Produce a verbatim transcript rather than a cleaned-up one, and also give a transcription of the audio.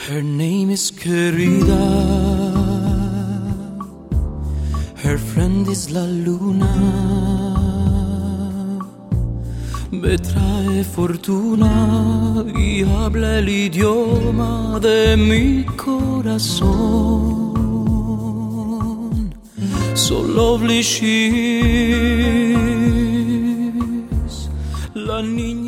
Her name is querida, her friend is la luna. Me trae fortuna y habla el idioma de mi corazón. So lovely she is, la niña.